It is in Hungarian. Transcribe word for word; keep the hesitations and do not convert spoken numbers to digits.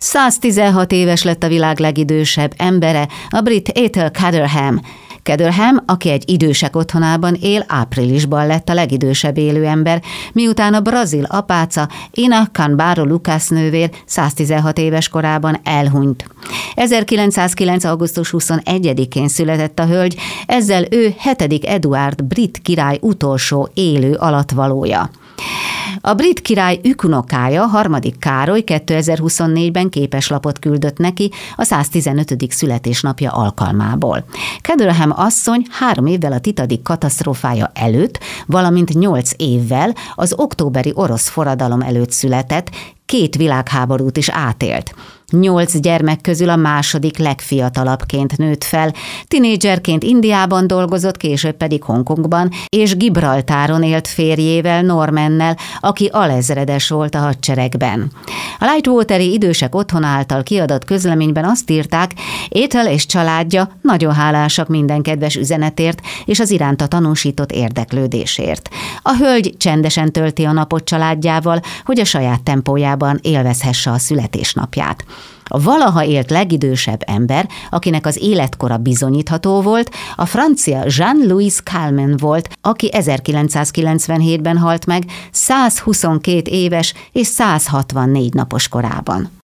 száztizenhat éves lett a világ legidősebb embere, a brit Ethel Caterham. Caterham, aki egy idősek otthonában él, áprilisban lett a legidősebb élő ember, miután a brazil apáca Ina Canbaro Lucas nővér száztizenhat éves korában elhunyt. ezerkilencszázkilenc. augusztus huszonegyedikén született a hölgy, ezzel ő hetedik Eduárd brit király utolsó élő alattvalója. A brit király ükunokája, harmadik Károly kétezer-huszonnégyben képeslapot küldött neki a száztizenötödik születésnapja alkalmából. Caterham asszony három évvel a Titanic katasztrófája előtt, valamint nyolc évvel az októberi orosz forradalom előtt született, két világháborút is átélt. Nyolc gyermek közül a második legfiatalabbként nőtt fel, tinédzserként Indiában dolgozott, később pedig Hongkongban, és Gibraltáron élt férjével, Normannel, aki alezredes volt a hadseregben. A Lightwateri idősek otthona által kiadott közleményben azt írták, Ethel és családja nagyon hálásak minden kedves üzenetért és az iránta tanúsított érdeklődésért. A hölgy csendesen tölti a napot családjával, hogy a saját tempójában élvezhesse a születésnapját. A valaha élt legidősebb ember, akinek az életkora bizonyítható volt, a francia Jean-Louis Calment volt, aki ezerkilencszázkilencvenhétben halt meg százhuszonkét éves és százhatvannégy napos korában.